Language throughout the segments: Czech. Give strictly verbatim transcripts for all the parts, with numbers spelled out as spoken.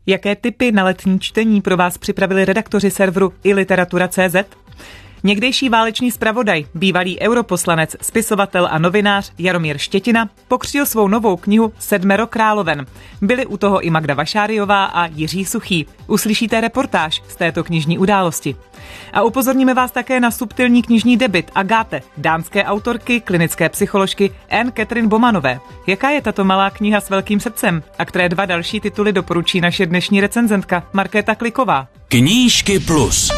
Jaké tipy na letní čtení pro vás připravili redaktoři serveru i literatura tečka cé zet? Někdejší válečný zpravodaj, bývalý europoslanec, spisovatel a novinář Jaromír Štětina pokřtil svou novou knihu Sedmero královen. Byli u toho i Magda Vašáriová a Jiří Suchý. Uslyšíte reportáž z této knižní události. A upozorníme vás také na subtilní knižní debut Agáte, dánské autorky, klinické psycholožky Anne Catherine Bomanové. Jaká je tato malá kniha s velkým srdcem? A které dva další tituly doporučí naše dnešní recenzentka Markéta Kliková? Knížky plus.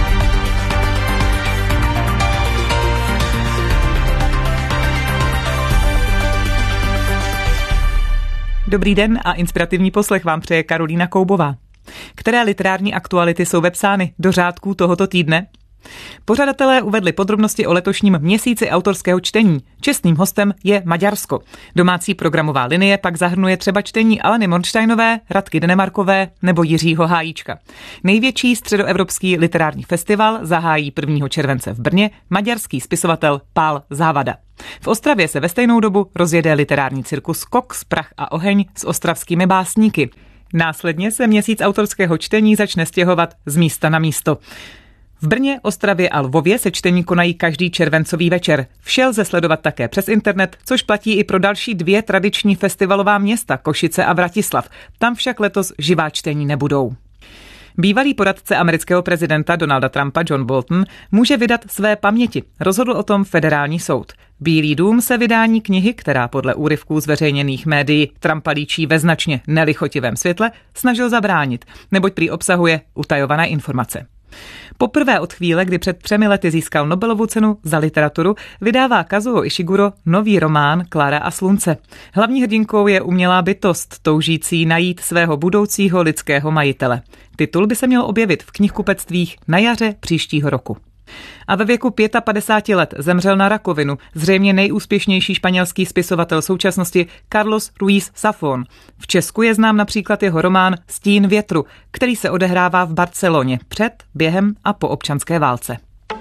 Dobrý den a inspirativní poslech vám přeje Karolína Koubová. Které literární aktuality jsou vepsány do řádků tohoto týdne? Pořadatelé uvedli podrobnosti o letošním měsíci autorského čtení. Čestným hostem je Maďarsko. Domácí programová linie pak zahrnuje třeba čtení Aleny Mornsteinové, Radky Denemarkové nebo Jiřího Hájíčka. Největší středoevropský literární festival zahájí prvního července v Brně maďarský spisovatel Pál Závada. V Ostravě se ve stejnou dobu rozjede literární cirkus Koks, prach a oheň s ostravskými básníky. Následně se měsíc autorského čtení začne stěhovat z místa na místo. V Brně, Ostravě a Lvově se čtení konají každý červencový večer. Vše lze sledovat také přes internet, což platí i pro další dvě tradiční festivalová města, Košice a Vratislav. Tam však letos živá čtení nebudou. Bývalý poradce amerického prezidenta Donalda Trumpa John Bolton může vydat své paměti. Rozhodl o tom federální soud. Bílý dům se vydání knihy, která podle úryvků zveřejněných médií Trumpa líčí ve značně nelichotivém světle, snažil zabránit, neboť prý obsahuje utajované informace. Poprvé od chvíle, kdy před třemi lety získal Nobelovu cenu za literaturu, vydává Kazuo Ishiguro nový román Klára a slunce. Hlavní hrdinkou je umělá bytost, toužící najít svého budoucího lidského majitele. Titul by se měl objevit v knihkupectvích na jaře příštího roku. A ve věku padesát pět let zemřel na rakovinu zřejmě nejúspěšnější španělský spisovatel současnosti Carlos Ruiz Zafón. V Česku je znám například jeho román Stín větru, který se odehrává v Barceloně před, během a po občanské válce.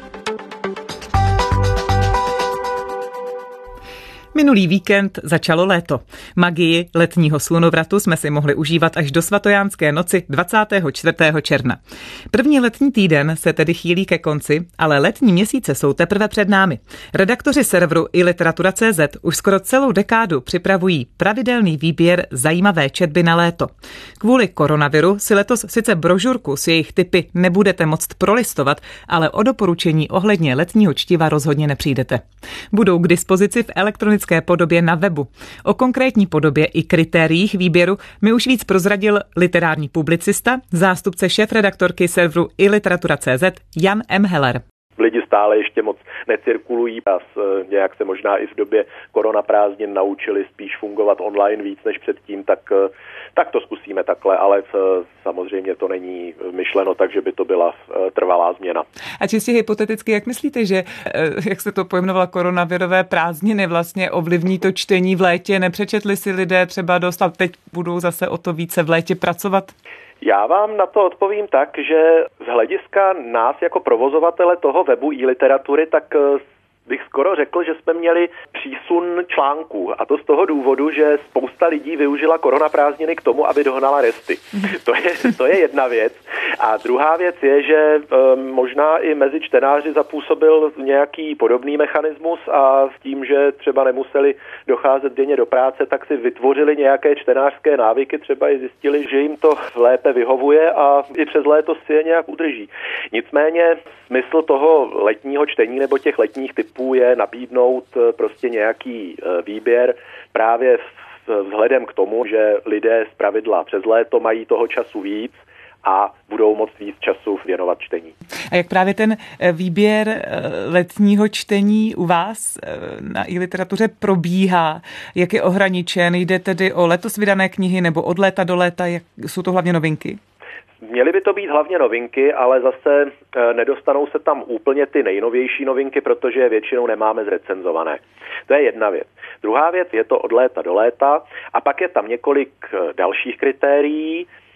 Minulý víkend začalo léto. Magii letního slunovratu jsme si mohli užívat až do svatojánské noci dvacátého čtvrtého června. První letní týden se tedy chýlí ke konci, ale letní měsíce jsou teprve před námi. Redaktoři serveru i literatura tečka cé zet už skoro celou dekádu připravují pravidelný výběr zajímavé četby na léto. Kvůli koronaviru si letos sice brožurku s jejich tipy nebudete moct prolistovat, ale o doporučení ohledně letního čtiva rozhodně nepřijdete. Budou k dispozici v elektronické podobě na webu. O konkrétní podobě i kritériích výběru mi už víc prozradil literární publicista, zástupce šéfredaktorky serveru i literatura tečka cé zet Jan M. Heller. Lidi stále ještě moc necirkulují a nějak se možná i v době koronaprázdnin naučili spíš fungovat online víc než předtím, tak, tak to zkusíme takhle, ale samozřejmě to není myšleno tak, že by to byla trvalá změna. A čistě hypoteticky, jak myslíte, že, jak se to pojmenovala, koronavirové prázdniny vlastně ovlivní to čtení v létě? Nepřečetli si lidé třeba dost a teď budou zase o to více v létě pracovat? Já vám na to odpovím tak, že z hlediska nás jako provozovatele toho webu e-literatury, tak bych skoro řekl, že jsme měli přísun článků. A to z toho důvodu, že spousta lidí využila koronaprázdniny k tomu, aby dohnala resty. To je, to je jedna věc. A druhá věc je, že um, možná i mezi čtenáři zapůsobil nějaký podobný mechanismus a s tím, že třeba nemuseli docházet denně do práce, tak si vytvořili nějaké čtenářské návyky, třeba i zjistili, že jim to lépe vyhovuje a i přes léto si je nějak udrží. Nicméně smysl toho letního čtení nebo těch letních typů je nabídnout prostě nějaký výběr právě vzhledem k tomu, že lidé zpravidla přes léto mají toho času víc a budou moct víc času věnovat čtení. A jak právě ten výběr letního čtení u vás na e-literatuře probíhá? Jak je ohraničen? Jde tedy o letos vydané knihy nebo od léta do léta? Jak jsou to hlavně novinky? Měly by to být hlavně novinky, ale zase nedostanou se tam úplně ty nejnovější novinky, protože je většinou nemáme zrecenzované. To je jedna věc. Druhá věc je to od léta do léta a pak je tam několik dalších kritérií.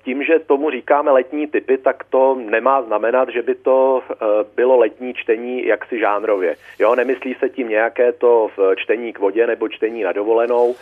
s tím, že tomu říkáme letní typy, tak to nemá znamenat, že by to bylo letní čtení jaksi žánrově. Jo, nemyslí se tím nějaké to čtení k vodě nebo čtení na dovolenou.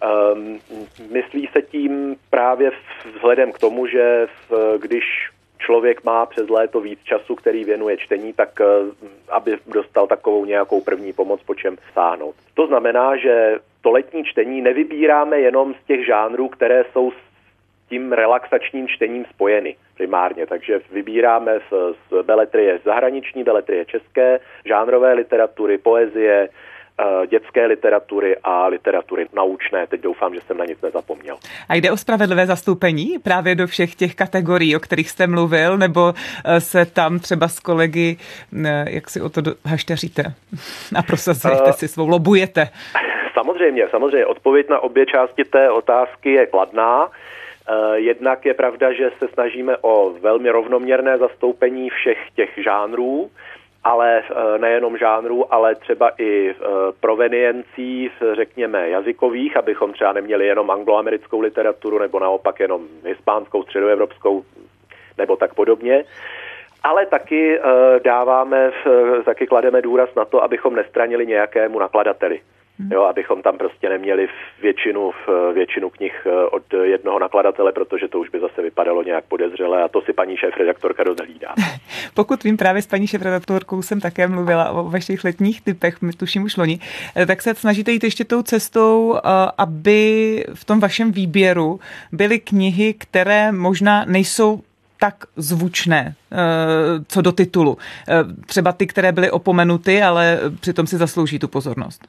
Myslí se tím právě vzhledem k tomu, že když člověk má přes léto víc času, který věnuje čtení, tak aby dostal takovou nějakou první pomoc, po čem sáhnout. To znamená, že to letní čtení nevybíráme jenom z těch žánrů, které jsou s tím relaxačním čtením spojeny primárně. Takže vybíráme z, z beletrie zahraniční, beletrie české, žánrové literatury, poezie, dětské literatury a literatury naučné. Teď doufám, že jsem na nic nezapomněl. A jde o spravedlivé zastoupení právě do všech těch kategorií, o kterých jste mluvil, nebo se tam třeba s kolegy, jak si o to hašteříte a prosazujete uh, si svou, lobujete? Samozřejmě, samozřejmě. Odpověď na obě části té otázky je kladná. Jednak je pravda, že se snažíme o velmi rovnoměrné zastoupení všech těch žánrů, ale nejenom žánrů, ale třeba i proveniencí, řekněme, jazykových, abychom třeba neměli jenom angloamerickou literaturu nebo naopak jenom hispánskou, středoevropskou nebo tak podobně. Ale taky dáváme, taky klademe důraz na to, abychom nestranili nějakému nakladateli. Jo, abychom tam prostě neměli většinu, většinu knih od jednoho nakladatele, protože to už by zase vypadalo nějak podezřele a to si paní šéfredaktorka rozhlídá. Pokud vím, právě s paní šéfredaktorkou jsem také mluvila o vašich letních typech, tuším už loni, tak se snažíte jít ještě tou cestou, aby v tom vašem výběru byly knihy, které možná nejsou tak zvučné, co do titulu. Třeba ty, které byly opomenuty, ale přitom si zaslouží tu pozornost.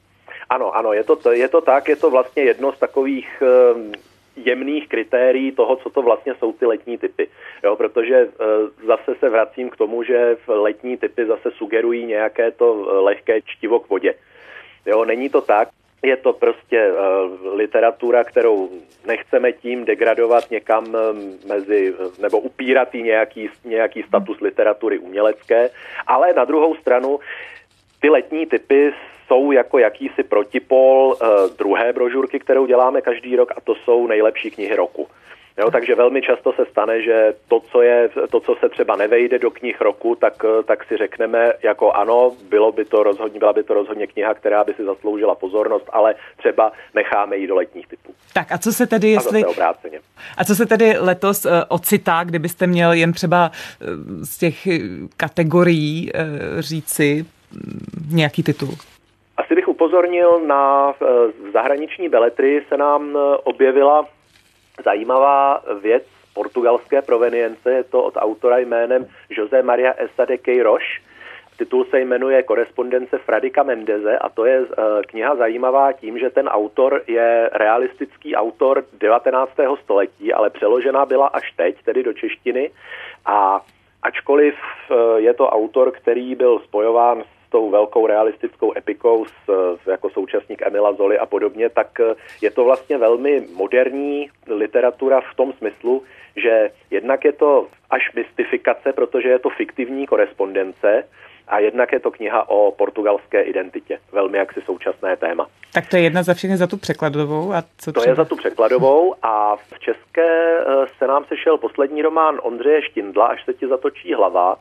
Ano, ano, je to, je to tak, je to vlastně jedno z takových uh, jemných kritérií toho, co to vlastně jsou ty letní typy. Jo, protože uh, zase se vracím k tomu, že letní typy zase sugerují nějaké to uh, lehké čtivo k vodě. Jo, není to tak. Je to prostě uh, literatura, kterou nechceme tím degradovat někam uh, mezi, nebo upírat jí nějaký, nějaký status literatury umělecké, ale na druhou stranu ty letní typy jsou jako jakýsi protipol uh, druhé brožurky, kterou děláme každý rok, a to jsou nejlepší knihy roku. Jo, takže velmi často se stane, že to, co je, to, co se třeba nevejde do knih roku, tak, tak si řekneme jako ano, bylo by to rozhodně, byla by to rozhodně kniha, která by si zasloužila pozornost, ale třeba necháme ji do letních typů. Tak a co se tedy, jestli... A, a co se tedy letos uh, ocitá, kdybyste měl jen třeba uh, z těch kategorií uh, říci uh, nějaký titul? Asi bych upozornil na uh, zahraniční beletrii se nám uh, objevila zajímavá věc portugalské provenience, je to od autora jménem José Maria Essa de Queiroz. Titul se jmenuje Korespondence Fradika Mendeze a to je uh, kniha zajímavá tím, že ten autor je realistický autor devatenáctého století, ale přeložená byla až teď, tedy do češtiny. A ačkoliv uh, je to autor, který byl spojován s tou velkou realistickou epikou s, jako současník Emila Zoly a podobně, tak je to vlastně velmi moderní literatura v tom smyslu, že jednak je to až mystifikace, protože je to fiktivní korespondence, a jednak je to kniha o portugalské identitě. Velmi jaksi současné téma. Tak to je jedna za všechny za tu překladovou. A co to třeba? je za tu překladovou a v české se nám sešel poslední román Ondřeje Štindla, Až se ti zatočí hlava.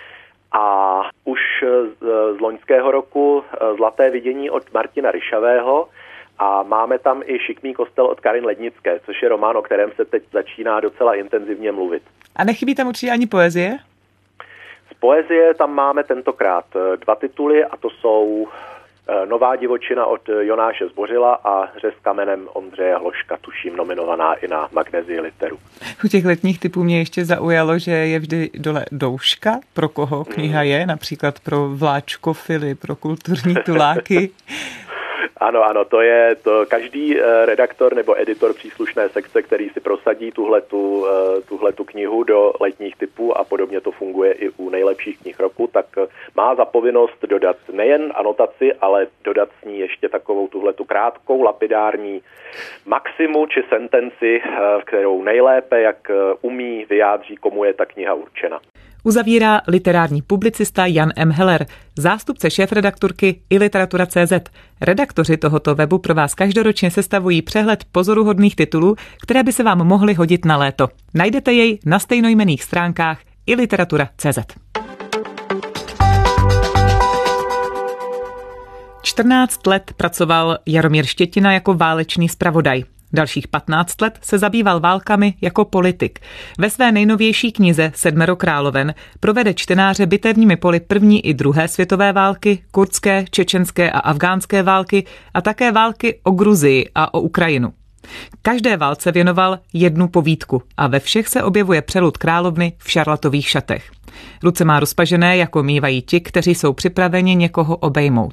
A už z loňského roku Zlaté vidění od Martina Ryšavého a máme tam i Šikmý kostel od Karin Lednické, což je román, o kterém se teď začíná docela intenzivně mluvit. A nechybí tam určitě ani poezie? Z poezie tam máme tentokrát dva tituly a to jsou Nová divočina od Jonáše Zbořila a Hře s kamenem Ondřeje Hloška, tuším nominovaná i na Magnezii Literu. U těch letních typů mě ještě zaujalo, že je vždy dole douška, pro koho kniha je, například pro vláčkofily, pro kulturní tuláky. Ano, ano, to je to každý redaktor nebo editor příslušné sekce, který si prosadí tuhletu, tuhletu knihu do letních typů a podobně to funguje i u nejlepších knih roku, tak má za povinnost dodat nejen anotaci, ale dodat s ní ještě takovou tuhletu krátkou, lapidární maximu či sentenci, kterou nejlépe, jak umí, vyjádří, komu je ta kniha určena. Uzavírá literární publicista Jan M. Heller, zástupce šéfredaktorky i literatura tečka cé zet. Redaktoři tohoto webu pro vás každoročně sestavují přehled pozoruhodných titulů, které by se vám mohly hodit na léto. Najdete jej na stejnojmenných stránkách i literatura tečka cé zet. čtrnáct let pracoval Jaromír Štětina jako válečný zpravodaj. Dalších patnáct let se zabýval válkami jako politik. Ve své nejnovější knize Sedmero královen provede čtenáře bitevními poli první i druhé světové války, kurdské, čečenské a afgánské války a také války o Gruzii a o Ukrajinu. Každé válce věnoval jednu povídku a ve všech se objevuje přelud královny v šarlatových šatech. Ruce má rozpažené, jako mívají ti, kteří jsou připraveni někoho obejmout.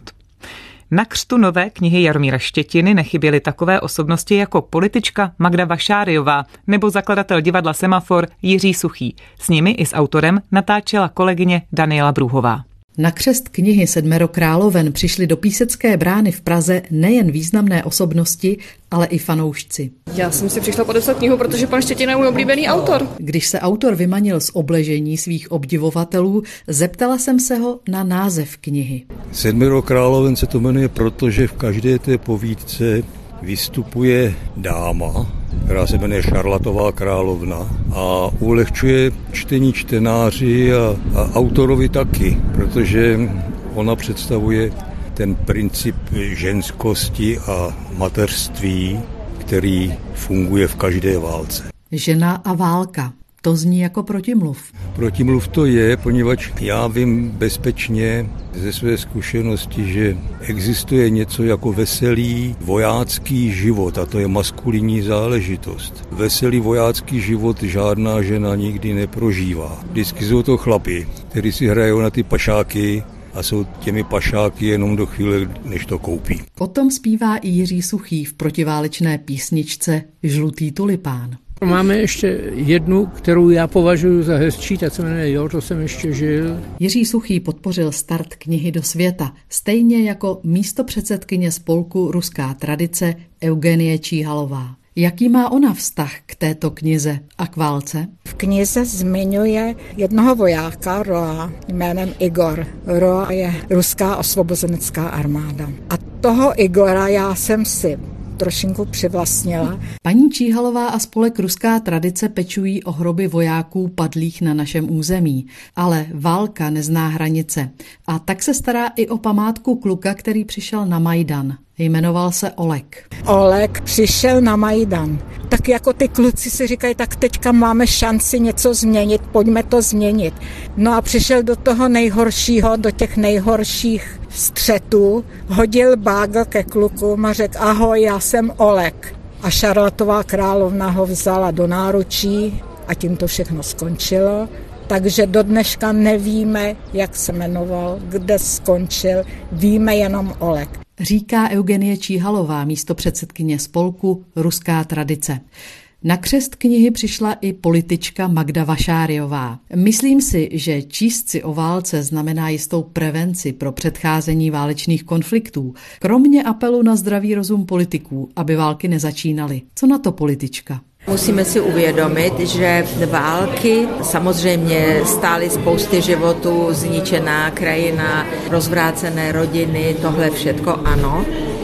Na křtu nové knihy Jaromíra Štětiny nechyběly takové osobnosti jako politička Magda Vašáriová nebo zakladatel divadla Semafor Jiří Suchý. S nimi i s autorem natáčela kolegyně Daniela Brůhová. Na křest knihy Sedmero královen přišli do Písecké brány v Praze nejen významné osobnosti, ale i fanoušci. Já jsem si přišla podepsat knihu, protože pan Štětina je můj oblíbený autor. Když se autor vymanil z obležení svých obdivovatelů, zeptala jsem se ho na název knihy. Sedmero královen se to jmenuje, protože v každé té povídce vystupuje dáma, která se jmenuje Šarlatová královna a ulehčuje čtení čtenáři a, a autorovi taky, protože ona představuje ten princip ženskosti a mateřství, který funguje v každé válce. Žena a válka. To zní jako protimluv. Protimluv to je, poněvadž já vím bezpečně ze své zkušenosti, že existuje něco jako veselý vojácký život a to je maskulinní záležitost. Veselý vojácký život žádná žena nikdy neprožívá. Vždycky jsou to chlapi, kteří si hrajou na ty pašáky a jsou těmi pašáky jenom do chvíle, než to koupí. O tom zpívá i Jiří Suchý v protiválečné písničce Žlutý tulipán. Máme ještě jednu, kterou já považuji za hezčí, ta se jmenuje Jo, to jsem ještě žil. Jiří Suchý podpořil start knihy do světa, stejně jako místopředsedkyně spolku Ruská tradice Eugenie Číhalová. Jaký má ona vztah k této knize a k válce? V knize zmiňuje jednoho vojáka Roa jménem Igor. Roa je ruská osvobozenecká armáda. A toho Igora já jsem si trošinku přivlastnila. Paní Číhalová a spolek Ruská tradice pečují o hroby vojáků padlých na našem území, ale válka nezná hranice. A tak se stará i o památku kluka, který přišel na Majdan. Jmenoval se Oleg. Oleg přišel na Majdan. Tak jako ty kluci si říkají, tak teďka máme šanci něco změnit, pojďme to změnit. No a přišel do toho nejhoršího, do těch nejhorších střetů, hodil bágl ke klukům a řekl, ahoj, já jsem Oleg. A Šarlatová královna ho vzala do náručí a tím to všechno skončilo. Takže do dneška nevíme, jak se jmenoval, kde skončil, víme jenom Oleg. Říká Eugenie Číhalová, místopředsedkyně spolku Ruská tradice. Na křest knihy přišla i politička Magda Vašáriová. Myslím si, že číst si o válce znamená jistou prevenci pro předcházení válečných konfliktů, kromě apelu na zdravý rozum politiků, aby války nezačínaly. Co na to politička? Musíme si uvědomit, že války samozřejmě stály spousty životů, zničená krajina, rozvrácené rodiny, tohle všetko ano.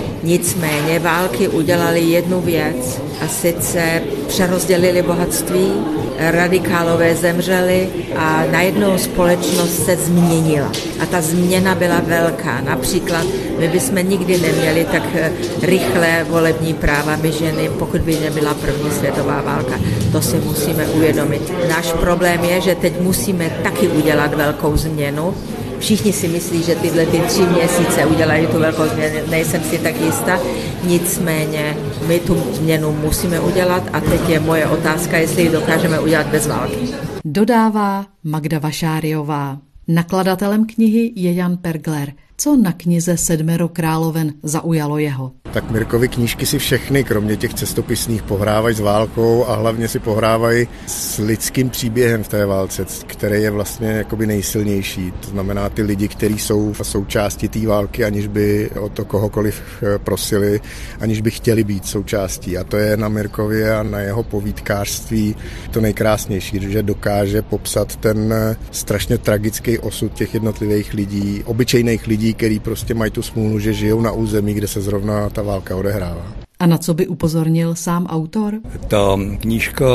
Nicméně války udělaly jednu věc a sice přerozdělili bohatství, radikálové zemřeli a najednou společnost se změnila. A ta změna byla velká. Například my bychom nikdy neměli tak rychlé volební práva my ženy, pokud by nebyla první světová válka. To si musíme uvědomit. Náš problém je, že teď musíme taky udělat velkou změnu. Všichni si myslí, že tyhle ty tři měsíce udělají tu velkou změnu, nejsem si tak jistá. Nicméně my tu změnu musíme udělat a teď je moje otázka, jestli ji dokážeme udělat bez války. Dodává Magda Vašáriová. Nakladatelem knihy je Jan Pergler. Co na knize Sedmero královen zaujalo jeho? Tak Mirkovy knížky si všechny, kromě těch cestopisných, pohrávají s válkou a hlavně si pohrávají s lidským příběhem v té válce, který je vlastně jakoby nejsilnější. To znamená ty lidi, kteří jsou součástí té války, aniž by o to kohokoliv prosili, aniž by chtěli být součástí. A to je na Mirkově a na jeho povídkářství to nejkrásnější, že dokáže popsat ten strašně tragický osud těch jednotlivých lidí, obyčejných lidí, kteří prostě mají tu smůlu, že žijou na území, kde se zrovna ta válka odehrává. A na co by upozornil sám autor? Ta knížka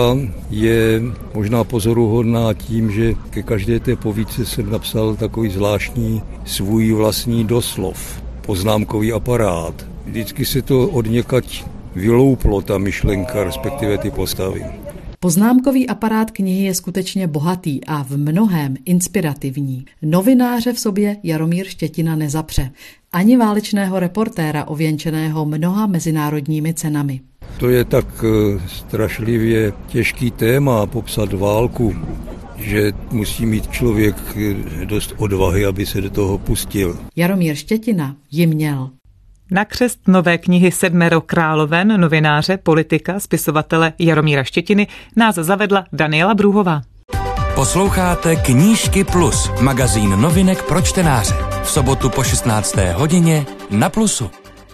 je možná pozoruhodná tím, že ke každé té povídce jsem napsal takový zvláštní svůj vlastní doslov, poznámkový aparát. Vždycky se to odněkať vylouplo, ta myšlenka, respektive ty postavy. Poznámkový aparát knihy je skutečně bohatý a v mnohém inspirativní. Novináře v sobě Jaromír Štětina nezapře. Ani válečného reportéra ověnčeného mnoha mezinárodními cenami. To je tak strašlivě těžký téma popsat válku, že musí mít člověk dost odvahy, aby se do toho pustil. Jaromír Štětina ji měl. Na křest nové knihy Sedmero královen novináře, politika, spisovatele Jaromíra Štětiny nás zavedla Daniela Brůhová. Posloucháte Knížky Plus, magazín novinek pro čtenáře. V sobotu po šestnácté hodině na Plusu.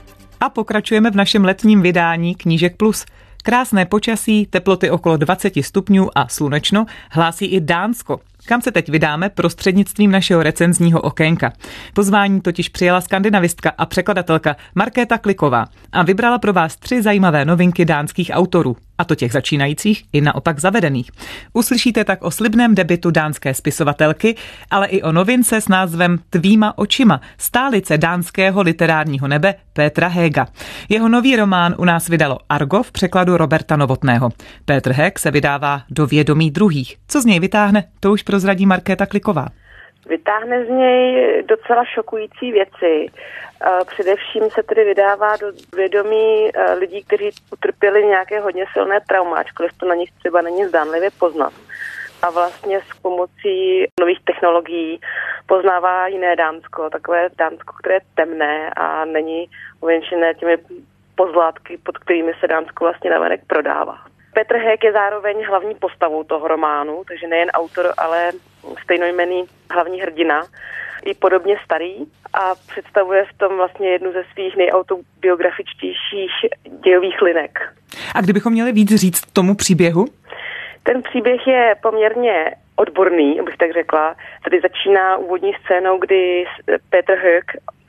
A pokračujeme v našem letním vydání Knížek Plus. Krásné počasí, teploty okolo dvacet stupňů a slunečno hlásí i Dánsko, kam se teď vydáme prostřednictvím našeho recenzního okénka. Pozvání totiž přijala skandinavistka a překladatelka Markéta Kliková a vybrala pro vás tři zajímavé novinky dánských autorů, a to těch začínajících i naopak zavedených. Uslyšíte tak o slibném debutu dánské spisovatelky, ale i o novince s názvem Tvýma očima, stálice dánského literárního nebe Petra Hega. Jeho nový román u nás vydalo Argo v překladu Roberta Novotného. Petr Heg se vydává do vědomí druhých. Co z něj vytáhne, to už prozradí Markéta Kliková. Vytáhne z něj docela šokující věci. Především se tedy vydává do vědomí lidí, kteří utrpěli nějaké hodně silné trauma, ačkoliv to na nich třeba není zdánlivě poznat. A vlastně s pomocí nových technologií poznává jiné Dánsko, takové Dánsko, které je temné a není ověnčené těmi pozlátky, pod kterými se Dánsko vlastně navenek prodává. Petr Heg je zároveň hlavní postavou toho románu, takže nejen autor, ale stejnojmenný hlavní hrdina, i podobně starý a představuje v tom vlastně jednu ze svých nejautobiografičtějších dějových linek. A kdybychom měli víc říct tomu příběhu? Ten příběh je poměrně odborný, abych tak řekla. Tady začíná úvodní scénou, kdy Petr Heg,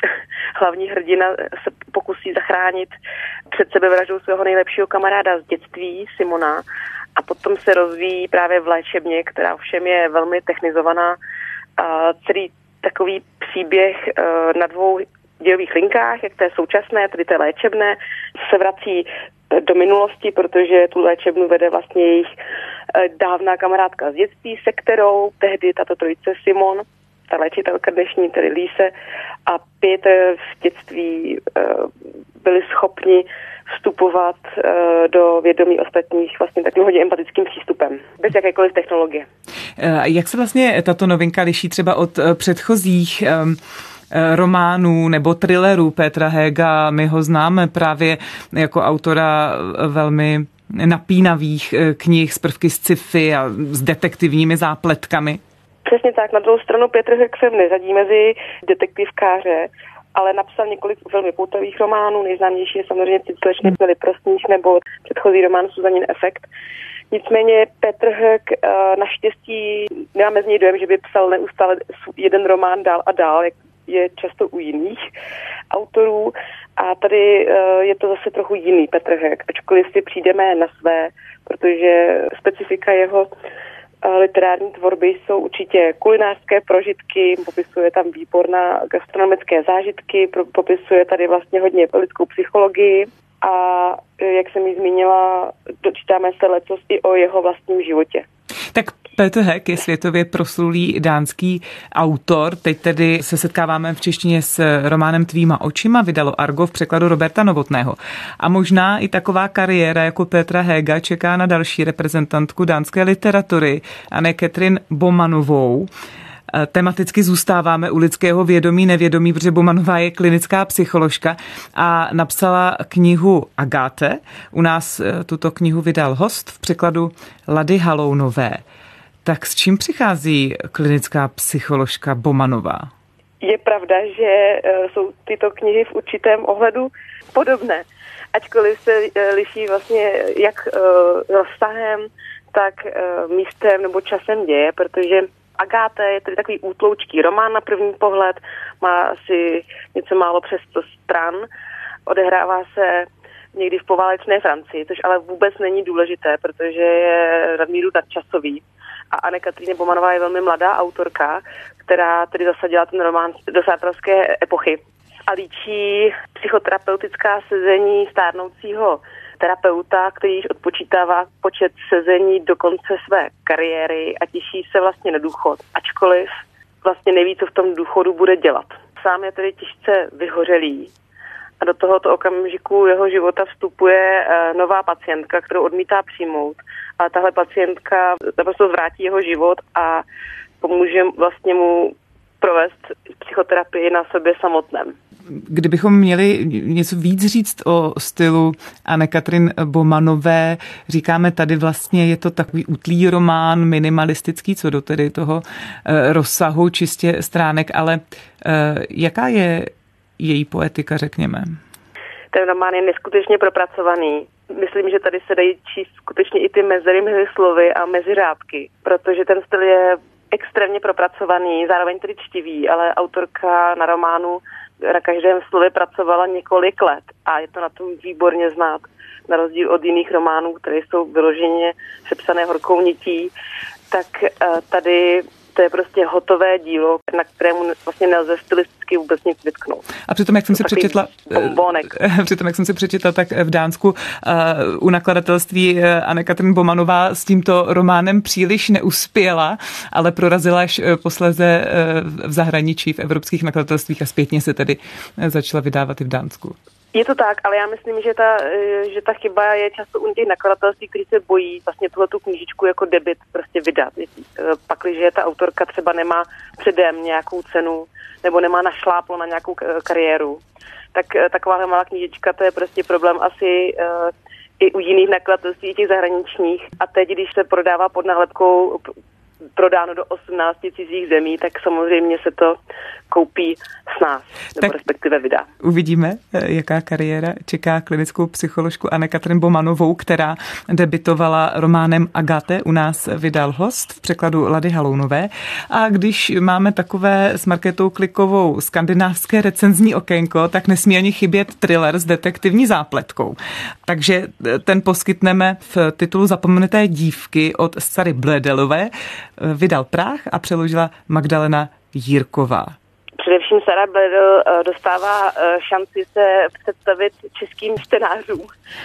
hlavní hrdina, se pokusí zachránit před sebevraždou svého nejlepšího kamaráda z dětství, Simona, a potom se rozvíjí právě v léčebně, která ovšem je velmi technizovaná. A celý takový příběh na dvou dějových linkách, jak té současné, tedy té léčebné, se vrací do minulosti, protože tu léčebnu vede vlastně jejich dávná kamarádka z dětství, se kterou tehdy tato trojice Simon, ta léčitelka dnešní, tedy Lise, a Petr v dětství byli schopni vstupovat do vědomí ostatních vlastně takovým hodně empatickým přístupem, bez jakékoliv technologie. Jak se vlastně tato novinka liší třeba od předchozích románů nebo thrillerů Petra Hega? My ho známe právě jako autora velmi napínavých knih s prvky z sci-fi a s detektivními zápletkami. Přesně tak. Na druhou stranu Petr Heg se neřadí mezi detektivkáře, ale napsal několik velmi poutavých románů. Nejznámější je samozřejmě Slečny byly prostních nebo předchozí román Suzanin efekt. Nicméně Petr Heg naštěstí nemáme z něj dojem, že by psal neustále jeden román dál a dál, jak je často u jiných autorů. A tady je to zase trochu jiný Petr Heg, ačkoliv si přijdeme na své, protože specifika jeho literární tvorby jsou určitě kulinářské prožitky, popisuje tam výborná gastronomické zážitky, popisuje tady vlastně hodně lidskou psychologii a jak jsem ji zmínila, dočítáme se lecos i o jeho vlastním životě. Tak Petr Heg je světově proslulý dánský autor. Teď tedy se setkáváme v češtině s románem Tvýma očima, vydalo Argo v překladu Roberta Novotného. A možná i taková kariéra jako Petra Hega čeká na další reprezentantku dánské literatury, Anne-Katrin Bomanovou. Tematicky zůstáváme u lidského vědomí, nevědomí, protože Bomanová je klinická psycholožka a napsala knihu Agáte. U nás tuto knihu vydal host v překladu Lady Halounové. Tak s čím přichází klinická psycholožka Bomanová? Je pravda, že jsou tyto knihy v určitém ohledu podobné, ačkoliv se liší vlastně jak rozsahem, tak místem nebo časem děje, protože Agáte je tedy takový útloučký román na první pohled, má asi něco málo přes sto stran, odehrává se někdy v poválečné Francii, což ale vůbec není důležité, protože je nadmíru nadčasový. A Anne-Kathríně Bomanová je velmi mladá autorka, která tedy zasadila ten román do sartrovské epochy a líčí psychoterapeutická sezení stárnoucího terapeuta, který již odpočítává počet sezení do konce své kariéry a těší se vlastně na důchod, ačkoliv vlastně neví, co v tom důchodu bude dělat. Sám je tedy těžce vyhořelý a do tohoto okamžiku jeho života vstupuje nová pacientka, kterou odmítá přijmout. A tahle pacientka naprosto zvrátí jeho život a pomůže vlastně mu provést psychoterapii na sobě samotném. Kdybychom měli něco víc říct o stylu Anne-Kathrín Bomanové, říkáme tady vlastně, je to takový útlý román, minimalistický, co do tedy toho rozsahu čistě stránek, ale jaká je její poetika, řekněme? Ten román je neskutečně propracovaný. Myslím, že tady se dají číst skutečně i ty mezery mezi slovy a mezi řádky, protože ten styl je extrémně propracovaný, zároveň tedy čtivý, ale autorka na románu na každém slově pracovala několik let a je to na tom výborně znát. Na rozdíl od jiných románů, které jsou vyloženě sepsané horkou nití, tak tady to je prostě hotové dílo, na kterému vlastně nelze stylisticky vůbec nic vytknout. A přitom, jak jsem si přečetla, přitom, jak jsem si přečetla, tak v Dánsku uh, u nakladatelství Anne-Kathrín Bomanová s tímto románem příliš neuspěla, ale prorazila až posléze v zahraničí, v evropských nakladatelstvích a zpětně se tedy začala vydávat i v Dánsku. Je to tak, ale já myslím, že ta, že ta chyba je často u těch nakladatelství, kteří se bojí vlastně tuhletu knížičku jako debut prostě vydat. Pakliže ta autorka třeba nemá předem nějakou cenu nebo nemá našláplo na nějakou kariéru, tak taková malá knížička, to je prostě problém asi uh, i u jiných nakladatelství, těch zahraničních. A teď, když se prodává pod nálepkou prodáno do osmnácti cizích zemí, tak samozřejmě se to koupí s nás, nebo respektive vydá. Uvidíme, jaká kariéra čeká klinickou psycholožku Anne-Kathrín Bomanovou, která debitovala románem Agáte, u nás vydal host v překladu Lady Halounové. A když máme takové s Markétou Klikovou skandinávské recenzní okénko, tak nesmí ani chybět thriller s detektivní zápletkou. Takže ten poskytneme v titulu Zapomenuté dívky od Sary Bledelové. Vydal Práh a přeložila Magdalena Jirková. Především Sara Bledel dostává šanci se představit českým čtenářům.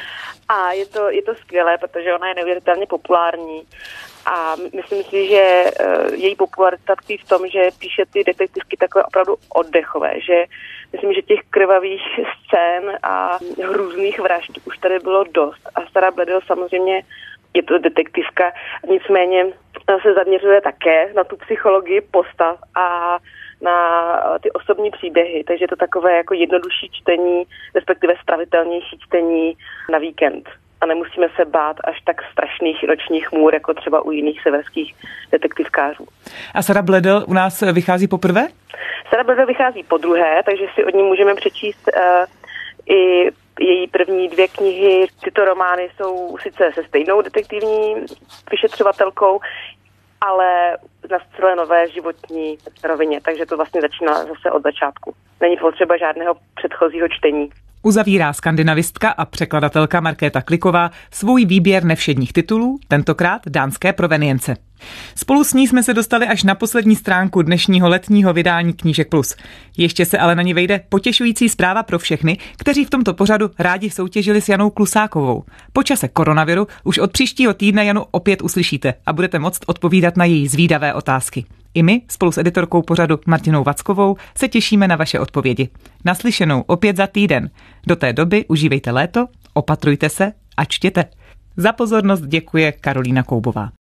A je to, je to skvělé, protože ona je neuvěřitelně populární. A myslím si, že její popularita tkví v tom, že píše ty detektivky takové opravdu oddechové, že myslím, že těch krvavých scén a hrůzných vražd už tady bylo dost. A Sara Bledel samozřejmě je to detektivka, nicméně se zaměřuje také na tu psychologii postav a na ty osobní příběhy, takže je to takové jako jednodušší čtení, respektive stravitelnější čtení na víkend. A nemusíme se bát až tak strašných nočních můr, jako třeba u jiných severských detektivkářů. A Sara Bledel u nás vychází poprvé? Sara Bledel vychází podruhé, takže si od ní můžeme přečíst uh, i její první dvě knihy. Tyto romány jsou sice se stejnou detektivní vyšetřovatelkou, ale na celé nové životní rovině, takže to vlastně začíná zase od začátku. Není potřeba žádného předchozího čtení. Uzavírá skandinavistka a překladatelka Markéta Kliková svůj výběr nevšedních titulů, tentokrát dánské provenience. Spolu s ní jsme se dostali až na poslední stránku dnešního letního vydání Knížek Plus. Ještě se ale na ní vejde potěšující zpráva pro všechny, kteří v tomto pořadu rádi soutěžili s Janou Klusákovou. Po čase koronaviru už od příštího týdne Janu opět uslyšíte a budete moct odpovídat na její zvídavé otázky. I my spolu s editorkou pořadu Martinou Vackovou se těšíme na vaše odpovědi. Naslyšenou opět za týden. Do té doby užívejte léto, opatrujte se a čtěte. Za pozornost děkuje Karolína Koubová.